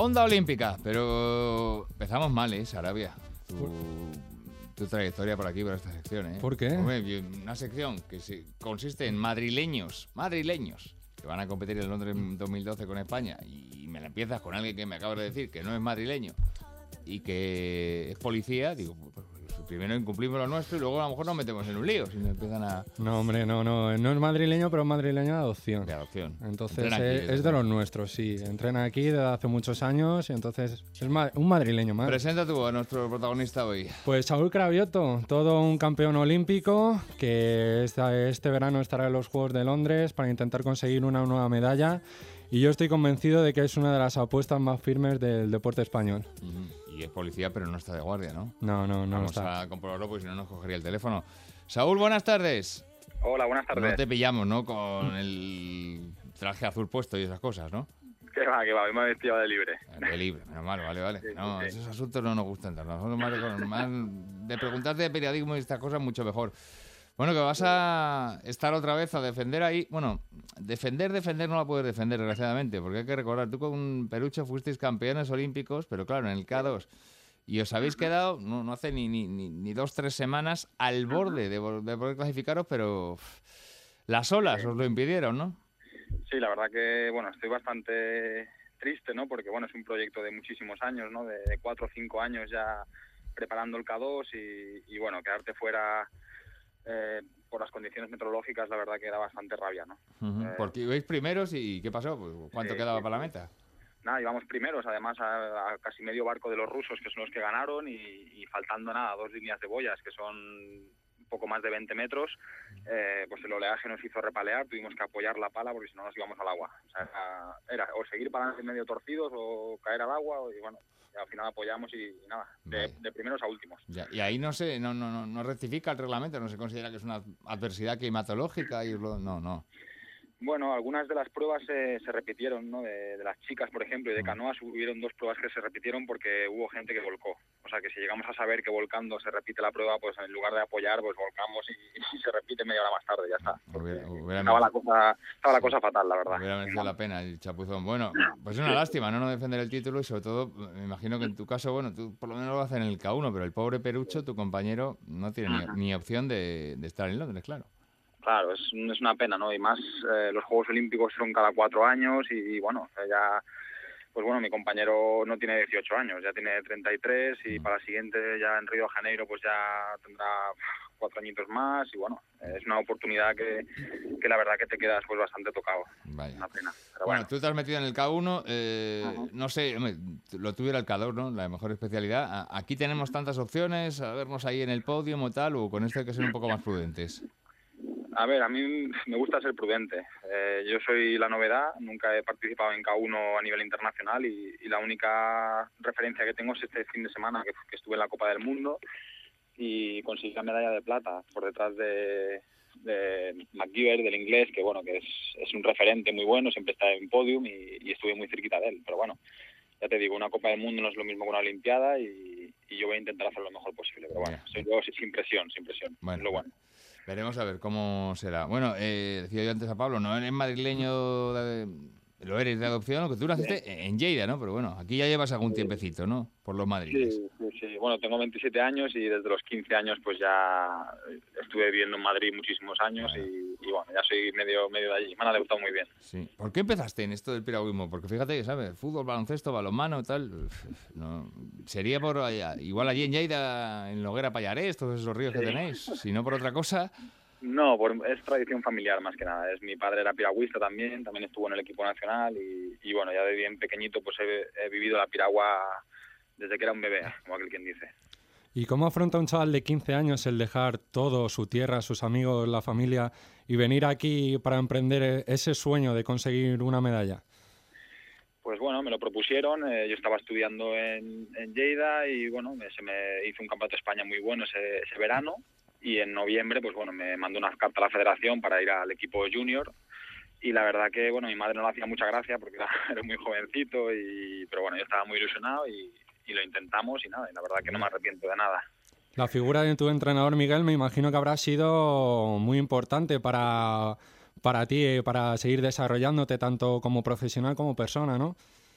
Onda Olímpica, pero empezamos mal, Sarabia. Tu trayectoria por aquí, por esta sección, ¿eh? ¿Por qué? Hombre, una sección que consiste en madrileños, que van a competir en Londres en 2012 con España, y me la empiezas con alguien que me acabas de decir que no es madrileño y que es policía. Digo, pues, primero incumplimos lo nuestro y luego a lo mejor nos metemos en un lío si nos empiezan a... No, hombre, no es madrileño, pero es madrileño de adopción. De adopción. Entonces es de los nuestros, sí. Entrena aquí desde hace muchos años y entonces es un madrileño más. Presenta tú a nuestro protagonista hoy. Pues Saúl Cravioto, todo un campeón olímpico que este verano estará en los Juegos de Londres para intentar conseguir una nueva medalla. Y yo estoy convencido de que es una de las apuestas más firmes del deporte español. Y es policía, pero no está de guardia, ¿no? No Vamos está. a comprobarlo, porque si no nos cogería el teléfono. Saúl, buenas tardes. Hola, buenas tardes. No te pillamos, ¿no? Con el traje azul puesto y esas cosas, ¿no? Que va, hoy me he vestido de libre. De libre, menos mal, vale. Sí, No, sí. esos asuntos no nos gustan tanto. Nosotros más de preguntarte de periodismo y estas cosas, mucho mejor. Bueno, que vas a estar otra vez a defender ahí. Bueno, defender no la puedes defender, desgraciadamente, porque hay que recordar, tú con Perucho fuisteis campeones olímpicos, pero claro, en el K2. Y os habéis quedado, no hace ni 2-3 semanas, al borde de poder clasificaros, pero las olas os lo impidieron, ¿no? Sí, la verdad que, bueno, estoy bastante triste, ¿no? Porque, bueno, es un proyecto de muchísimos años, ¿no? De 4 o 5 años ya preparando el K2 y bueno, quedarte fuera por las condiciones meteorológicas, la verdad que da bastante rabia, ¿no? Porque ibais primeros y ¿qué pasó? Pues, ¿cuánto quedaba para la meta? Nada, íbamos primeros, además a casi medio barco de los rusos, que son los que ganaron, y faltando nada, 2 líneas de boyas, que son un poco más de 20 metros, pues el oleaje nos hizo repalear, tuvimos que apoyar la pala porque si no nos íbamos al agua. O sea, era o seguir para adelante medio torcidos o caer al agua, y bueno, al final apoyamos y nada, de primeros a últimos. Ya, y ahí no rectifica el reglamento, no se considera que es una adversidad climatológica y no. Bueno, algunas de las pruebas se repitieron, ¿no? De las chicas, por ejemplo, y de canoas hubieron 2 pruebas que se repitieron porque hubo gente que volcó. O sea, que si llegamos a saber que volcando se repite la prueba, pues en lugar de apoyar, pues volcamos y se repite media hora más tarde, ya está. Estaba la cosa fatal, la verdad. Hubiera merecido la pena el chapuzón. Bueno, pues es una lástima, no defender el título y sobre todo, me imagino que en tu caso, bueno, tú por lo menos lo haces en el K1, pero el pobre Perucho, tu compañero, no tiene ni opción de estar en Londres, claro. Claro, es una pena, ¿no? Y más los Juegos Olímpicos son cada 4 años y bueno, ya, pues bueno, mi compañero no tiene 18 años, ya tiene 33 y para la siguiente ya en Río de Janeiro pues ya tendrá 4 añitos más y bueno, es una oportunidad que la verdad que te quedas pues bastante tocado. Vaya. Una pena. Pero bueno, tú te has metido en el K1, no sé, hombre, lo tuviera el K2, ¿no? La mejor especialidad. Aquí tenemos tantas opciones, a vernos ahí en el podio o tal, o con esto hay que ser un poco más prudentes. A ver, a mí me gusta ser prudente. Yo soy la novedad, nunca he participado en K1 a nivel internacional y la única referencia que tengo es este fin de semana que estuve en la Copa del Mundo y conseguí la medalla de plata por detrás de McGiver, del inglés, que bueno, que es un referente muy bueno, siempre está en podium y estuve muy cerquita de él. Pero bueno, ya te digo, una Copa del Mundo no es lo mismo que una Olimpiada y yo voy a intentar hacer lo mejor posible. Pero bueno, soy luego sin presión, Bueno, es lo bueno. Veremos a ver cómo será. Bueno, decía yo antes a Pablo, no eres madrileño, lo eres de adopción, que tú naciste en Lleida, ¿no? Pero bueno, aquí ya llevas algún tiempecito, ¿no? Por los madriles. Sí. Bueno, tengo 27 años y desde los 15 años pues ya estuve viviendo en Madrid muchísimos años y bueno, ya soy medio de allí. Me han adoptado muy bien. Sí. ¿Por qué empezaste en esto del piragüismo? Porque fíjate, ¿sabes? Fútbol, baloncesto, balonmano, tal. No, sería por allá, igual allí en Lleida, en Loguera, Pallarés, todos esos ríos que tenéis. Si no por otra cosa. No, es tradición familiar más que nada. Mi padre era piragüista también estuvo en el equipo nacional y bueno, ya de bien pequeñito pues he vivido la piragua desde que era un bebé, como aquel quien dice. ¿Y cómo afronta un chaval de 15 años el dejar todo, su tierra, sus amigos, la familia, y venir aquí para emprender ese sueño de conseguir una medalla? Pues bueno, me lo propusieron, yo estaba estudiando en Lleida y bueno, se me hizo un campeonato de España muy bueno ese verano y en noviembre pues bueno, me mandó una carta a la federación para ir al equipo junior y la verdad que bueno, mi madre no le hacía mucha gracia porque era muy jovencito pero bueno, yo estaba muy ilusionado y lo intentamos y nada, y la verdad que no me arrepiento de nada. La figura de tu entrenador, Miguel, me imagino que habrá sido muy importante para ti, para seguir desarrollándote tanto como profesional como persona, ¿no?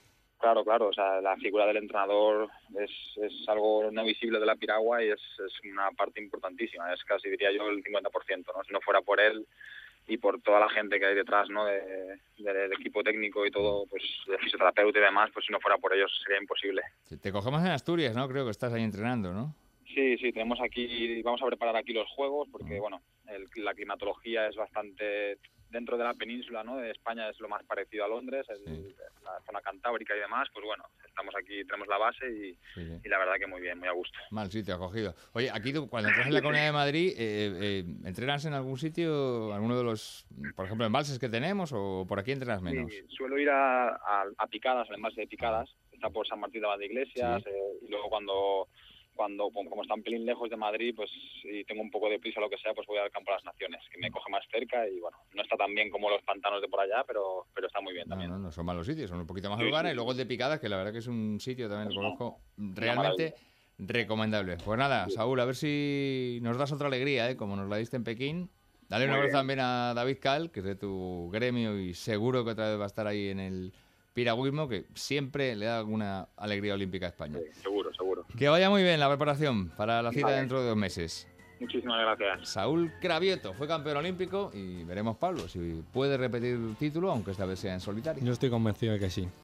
Claro, claro, o sea, la figura del entrenador es algo no visible de la piragua y es una parte importantísima, es casi diría yo el 50%, ¿no? Si no fuera por él y por toda la gente que hay detrás, ¿no? Del equipo técnico y todo, pues de fisioterapeuta y demás, pues si no fuera por ellos sería imposible. Sí, te cogemos en Asturias, ¿no? Creo que estás ahí entrenando, ¿no? Sí, tenemos aquí, vamos a preparar aquí los juegos porque, bueno, la climatología es bastante dentro de la península, ¿no? De España es lo más parecido a Londres, la zona cantábrica y demás, pues bueno, estamos aquí, tenemos la base y la verdad que muy bien, muy a gusto. Mal sitio acogido. Oye, aquí tú, cuando entras en la Comunidad de Madrid, ¿entrenas en algún sitio, alguno de los, por ejemplo, embalses que tenemos o por aquí entrenas menos? Sí, suelo ir a Picadas, al embalse de Picadas, está por San Martín de Valdeiglesias, y luego como está un pelín lejos de Madrid, pues si tengo un poco de prisa o lo que sea, pues voy al Campo de las Naciones, que me coge más cerca y bueno, no está tan bien como los pantanos de por allá, pero está muy bien también. No son malos sitios, son un poquito más urbanos y luego el de Picadas, que la verdad que es un sitio, también lo conozco, realmente recomendable. Pues nada, Saúl, a ver si nos das otra alegría, como nos la diste en Pekín. Dale un abrazo también a David Cal, que es de tu gremio y seguro que otra vez va a estar ahí en el piragüismo, que siempre le da alguna alegría olímpica a España. Sí, seguro. Que vaya muy bien la preparación para la cita dentro de 2 meses. Muchísimas gracias. Saúl Cravieto fue campeón olímpico y veremos, Pablo, si puede repetir el título, aunque esta vez sea en solitario. Yo estoy convencido de que sí.